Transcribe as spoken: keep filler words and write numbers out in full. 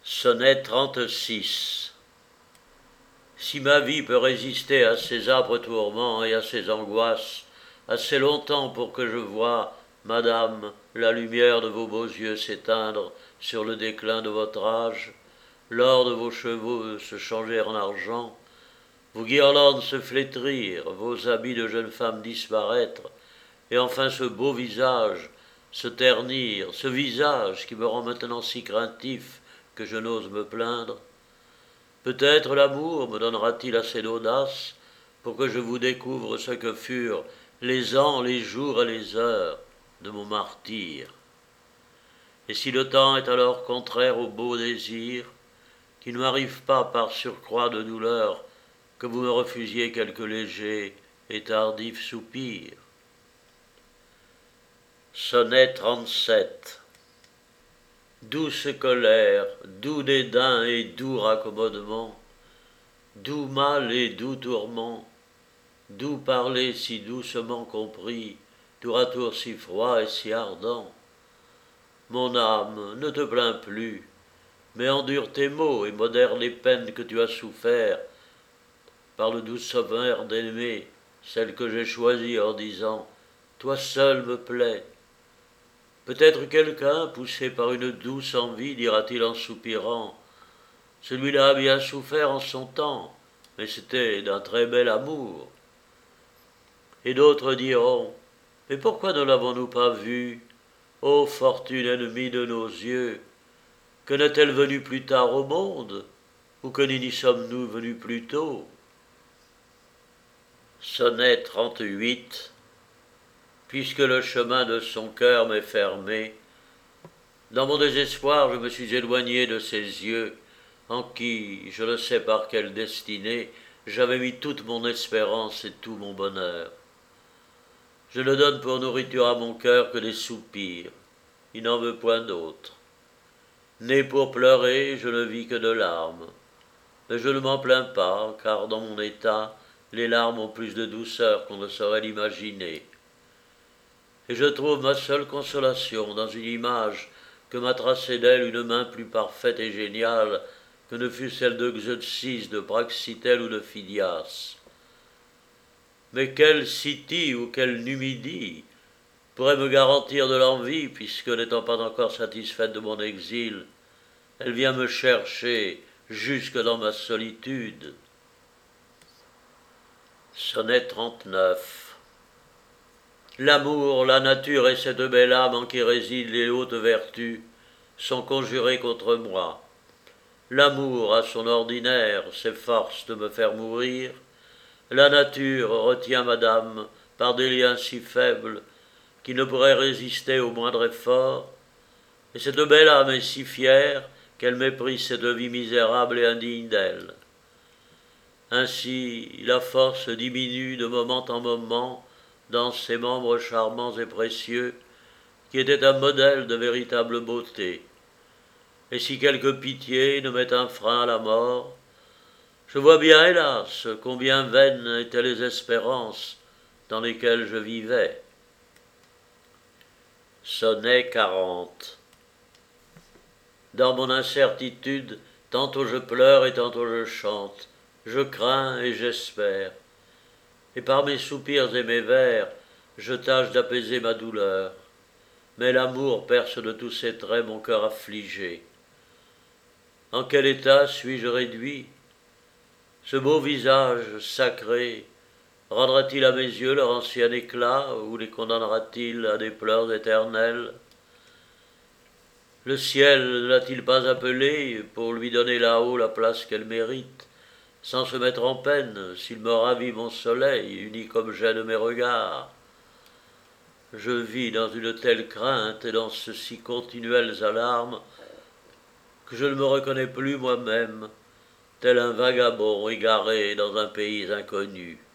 Sonnet trente-six. Si ma vie peut résister à ces âpres tourments et à ces angoisses, assez longtemps pour que je voie, madame, la lumière de vos beaux yeux s'éteindre sur le déclin de votre âge, l'or de vos cheveux se changer en argent, vos guirlandes se flétrir, vos habits de jeune femme disparaître, et enfin ce beau visage se ternir, ce visage qui me rend maintenant si craintif que je n'ose me plaindre. Peut-être l'amour me donnera-t-il assez d'audace pour que je vous découvre ce que furent les ans, les jours et les heures de mon martyre. Et si le temps est alors contraire au beau désir, qu'il ne m'arrive pas par surcroît de douleur que vous me refusiez quelques légers et tardifs soupirs. Sonnet trente-sept. Douce colère, doux dédain et doux raccommodement, doux mal et doux tourment, doux parler si doucement compris, tour à tour si froid et si ardent. Mon âme, ne te plains plus, mais endure tes maux et modère les peines que tu as souffert par le doux sommaire d'aimer celle que j'ai choisie en disant « Toi seul me plais ». Peut-être quelqu'un, poussé par une douce envie, dira-t-il en soupirant « Celui-là a bien souffert en son temps, mais c'était d'un très bel amour ». Et d'autres diront « Mais pourquoi ne l'avons-nous pas vu, ô fortune ennemie de nos yeux? Que n'est-elle venue plus tard au monde, ou que n'y sommes-nous venus plus tôt ?» Sonnet trente-huit. Puisque le chemin de son cœur m'est fermé, dans mon désespoir je me suis éloigné de ses yeux, en qui, je ne sais par quelle destinée, j'avais mis toute mon espérance et tout mon bonheur. Je ne donne pour nourriture à mon cœur que des soupirs, il n'en veut point d'autre. Né pour pleurer, je ne vis que de larmes, mais je ne m'en plains pas, car dans mon état, les larmes ont plus de douceur qu'on ne saurait l'imaginer. Et je trouve ma seule consolation dans une image que m'a tracée d'elle une main plus parfaite et géniale que ne fut celle de Xeuxis, de Praxitèle ou de Phidias. Mais quelle Cithie ou quelle Numidie pourrait me garantir de l'envie, puisque n'étant pas encore satisfaite de mon exil, elle vient me chercher jusque dans ma solitude. Sonnet trente-neuf. L'amour, la nature et cette belle âme en qui résident les hautes vertus sont conjurés contre moi. L'amour, à son ordinaire, s'efforce de me faire mourir. La nature retient madame par des liens si faibles qui ne pourraient résister au moindre effort. Et cette belle âme est si fière qu'elle méprise cette vie misérable et indigne d'elle. Ainsi, la force diminue de moment en moment dans ses membres charmants et précieux, qui étaient un modèle de véritable beauté. Et si quelque pitié ne met un frein à la mort, je vois bien, hélas, combien vaines étaient les espérances dans lesquelles je vivais. Sonnet quarante. Dans mon incertitude, tantôt je pleure et tantôt je chante, je crains et j'espère. Et par mes soupirs et mes vers, je tâche d'apaiser ma douleur. Mais l'amour perce de tous ses traits mon cœur affligé. En quel état suis-je réduit? Ce beau visage sacré rendra-t-il à mes yeux leur ancien éclat, ou les condamnera-t-il à des pleurs éternels? Le ciel ne l'a-t-il pas appelée pour lui donner là-haut la place qu'elle mérite, sans se mettre en peine s'il me ravit mon soleil, unique objet de mes regards? Je vis dans une telle crainte et dans ce si continuelles alarmes que je ne me reconnais plus moi-même, tel un vagabond égaré dans un pays inconnu.